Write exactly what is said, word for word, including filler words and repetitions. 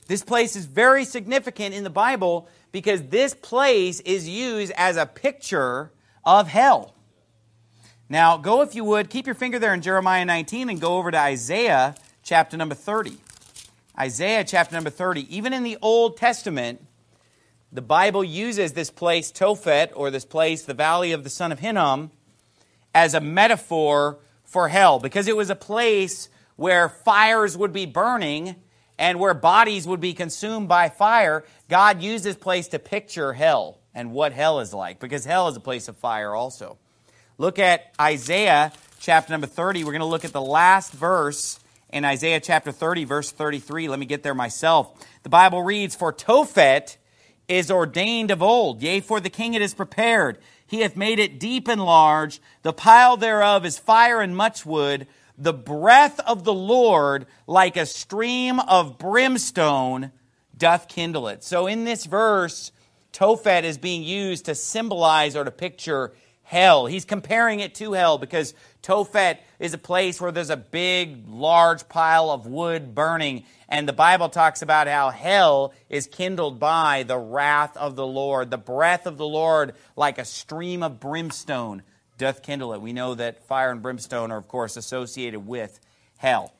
This place is very significant in the Bible because this place is used as a picture of hell. Now, go if you would, keep your finger there in Jeremiah nineteen and go over to Isaiah chapter number thirty. Isaiah chapter number thirty. Even in the Old Testament, the Bible uses this place, Tophet, or this place, the valley of the son of Hinnom, as a metaphor for hell, because it was a place where fires would be burning and where bodies would be consumed by fire. God used this place to picture hell and what hell is like, because hell is a place of fire also. Look at Isaiah chapter number thirty. We're going to look at the last verse in Isaiah chapter thirty, verse thirty-three. Let me get there myself. The Bible reads, "For Tophet is ordained of old, yea, for the king it is prepared. He hath made it deep and large. The pile thereof is fire and much wood. The breath of the Lord, like a stream of brimstone, doth kindle it." So in this verse, Tophet is being used to symbolize or to picture hell. He's comparing it to hell because Tophet is a place where there's a big, large pile of wood burning. And the Bible talks about how hell is kindled by the wrath of the Lord. The breath of the Lord, like a stream of brimstone, doth kindle it. We know that fire and brimstone are, of course, associated with hell.